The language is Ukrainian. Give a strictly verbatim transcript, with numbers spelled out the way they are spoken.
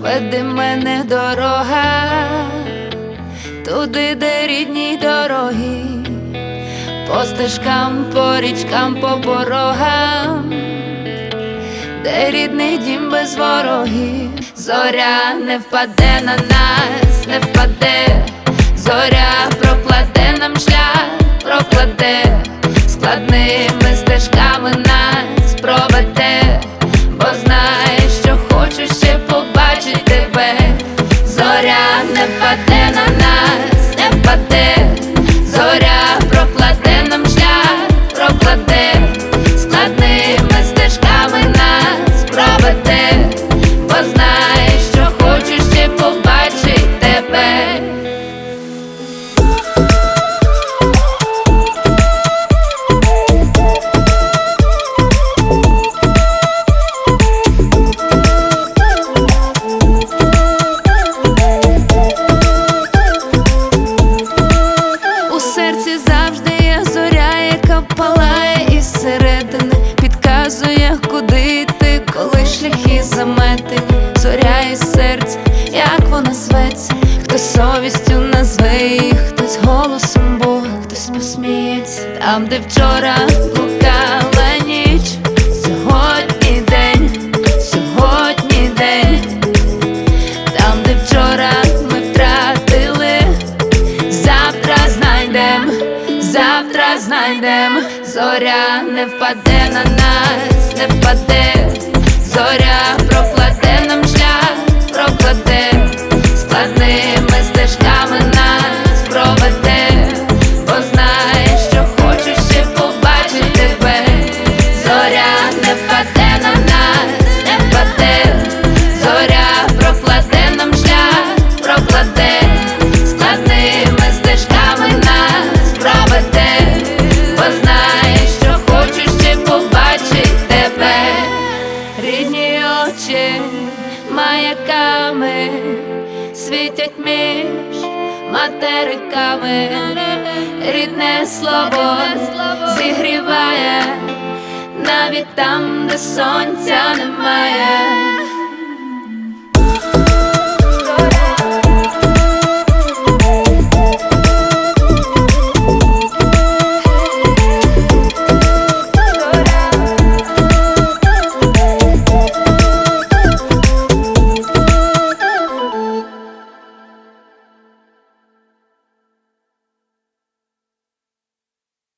веди мене дорога, туди, де рідні дороги, по стежкам, по річкам, по порогам, де рідний дім без ворогів. Зоря не впаде на нас, не впаде, зоря прокладе нам шлях, прокладе, складними стежками нас проведе, бо знає, що хочу ще побачить тебе. Зоря не впаде на нас, не впаде, зоря прокладе нам шлях, прокладе, складними стежками нас проведе, бо знає, що хочу ще побачить тебе. У серці завжди є зоря, яка палає із середини, підказує, куди йти, коли шляхи заметені. Зоря із серця, як вона зветься, хтось совістю назве її, хтось голосом Бога, хтось посміється. Там, де вчора блукала ніч, сьогодні день, сьогодні день. Там, де вчора ми втратили, завтра знайдем, завтра знайдем. Зоря не впаде на нас, не впаде, зоря прокладе нам шлях, прокладе, складними стежками нас проведе, бо знає, що хочу ще побачить тебе. Зоря не впаде на нас, не впаде, зоря прокладе нам шлях, прокладе, складними стежками нас проведе, бо знає, що хочу ще побачить тебе. Рідні очі маяками світять між материками, рідне слово зігріває навіть там, де сонця немає.